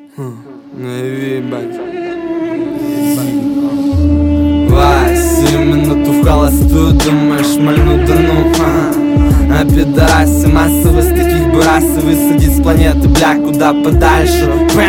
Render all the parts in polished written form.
Вась, минуту в холостую, думаешь, мальну да ну, а пидорасы массово с таких бы расы высадить с планеты, бля, куда подальше.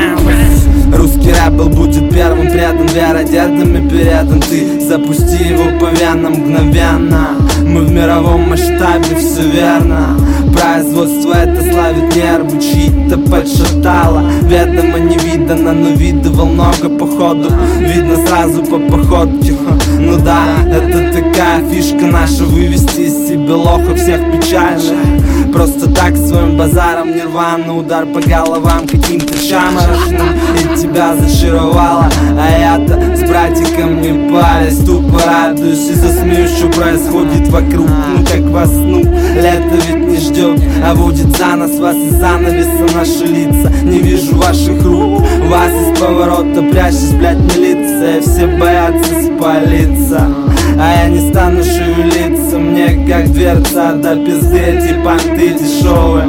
Русский рэп был, будет первым, предан вера дедами передан. Ты запусти его по венам мгновенно. Мы в мировом масштабе, все верно. Производство это славит нервы, чьи-то подшатало. Ведомо не видано, но видывал много походу. Видно сразу по походке. Ну да, это такая фишка наша, вывести из себя лохов всех печальных. Просто так своим базаром нирвана, удар по головам каким-то чаморочным. И тебя зачаровала, а я-то с братиком не парясь, тупо радуюсь и засмеюсь, что происходит вокруг. Ну как во сну, лето ведь не ждет, а водит за нас вас из занавеса наши лица. Не вижу ваших рук, вас из поворота прячась, блядь, милиция. Все боятся спалиться, а я не стану шевелиться. Мне как дверца до пизды, эти понты дешевые.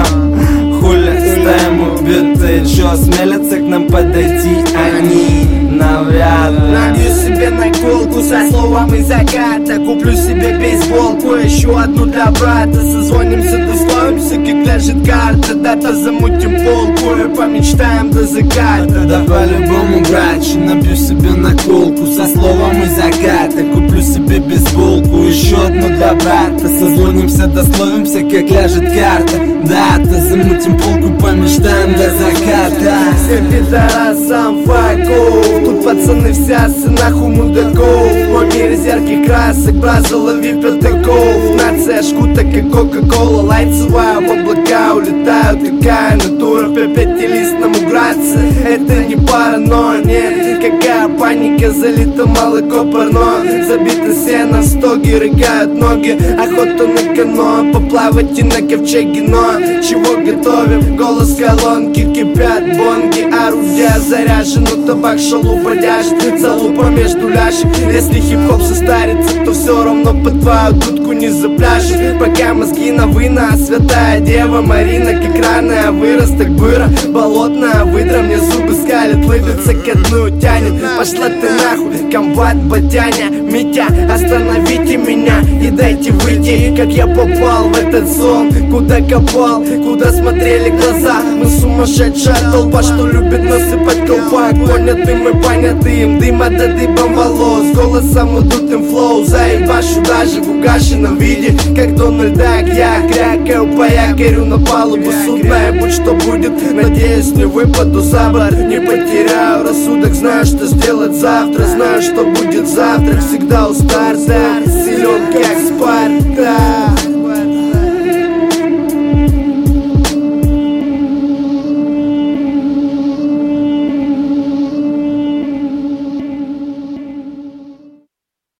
Хули стоим убитые, чё осмелятся к нам подойти? Они навряд ли. Набью себе наколку со словом из заката. Куплю себе бейсболку, еще одну для брата. Созвонимся, дословимся, как ляжет карта. Дата замутим полку и помечтаем до заката. Да по-любому, братчи, набью себе наколку со словом из заката. Куплю себе бейсболку, еще одну для брата. Созвонимся, дословимся, как ляжет карта. Дата замутим полку, помечтаем до заката. Всем пидорасам факов, тут пацаны вся нахуй мудаков. Мой мир из ярких красок, браза лови пятаков. Нация шкута как кока-кола, лайцевая в облака улетают. Какая натура по пятилистному граться. Это не паранойя, нет, какая паника. Залито молоко парно, забито сено, в стоге рыгают ноги. Охота на каноэ, поплавать и на ковчеге. Но чего готовим? Голос колонки, кипят бонги. Орудия заряжено, табак шалупа дяжет. Залупа между ляжек. Если хип-хоп состарится, то все равно под твою дудку не запляшет. Пока мозги на вынос, святая дева Марина, как рано вырос, так быра. Болотная выдра, мне зубы скалит, лыбится ко дну тянет. Пошла ты нахуй, комбат, батяня, Митя, остановите меня и дайте выйти. Как я попал в этот сон, куда копал, куда смотрели глаза. Мы сумасшедшая толпа, что любит насыпать колпак. Понятым мы понятым, дыма до дыбом волос. Голосом удутым флоу, заебашу даже в угашенном виде. Как Дональд Дак, я крякаю по якорю на палубу судна. И будь что будет, надеюсь не выпаду за борт. Не потеряю рассудок, знаю что сделать завтра. Знаю что будет завтра, всегда у старта. Силен как Спарта.